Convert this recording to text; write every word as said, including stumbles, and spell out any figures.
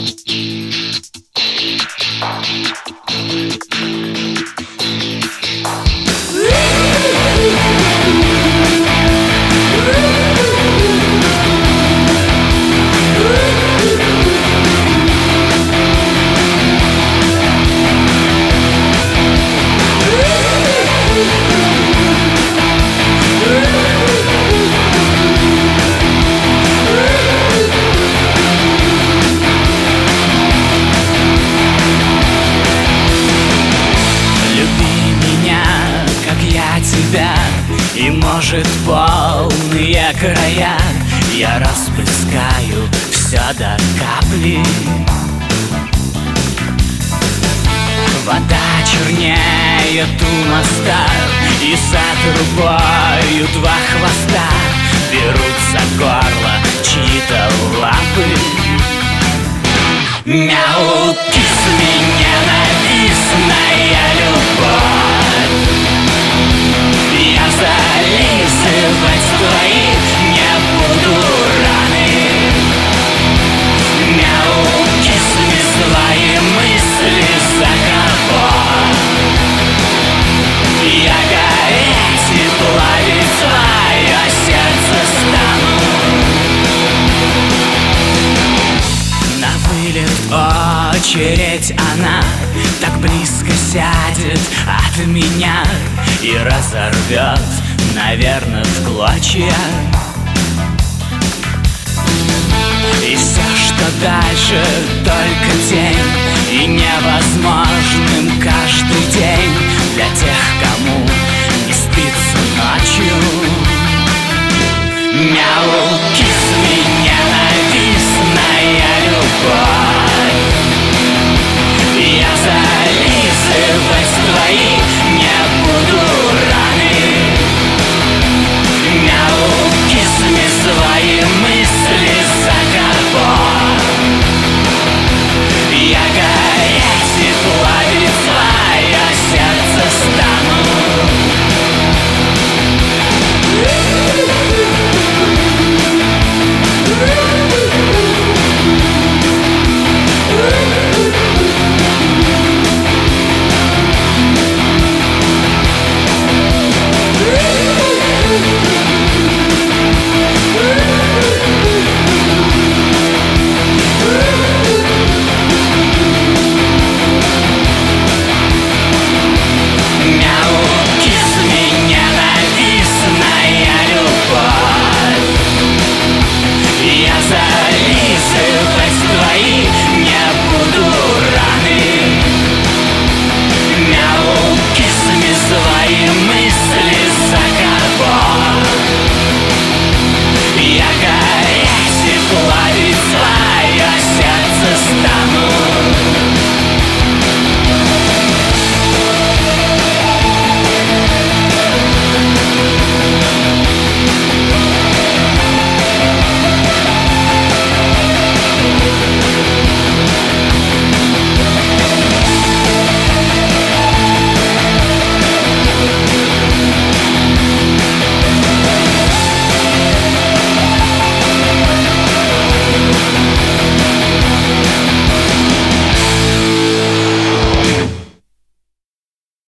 И, может, полные края я расплескаю все до капли. Вода чернеет у моста, и за трубою два хвоста берут за горло чьи-то лапы. Мяу, кис меня, ненавистная любовь. Я зализывать твои не буду раны. Мяу, кисни свои мысли за кого. Я гореть и плавить твое сердце стану. На вылет очередь она так близко сядет от меня и разорвет, наверное, в клочья. И все, что дальше, только тень, и невозможным каждый день для тех, кому не спится ночью. Мяу, кис меня, ненавистная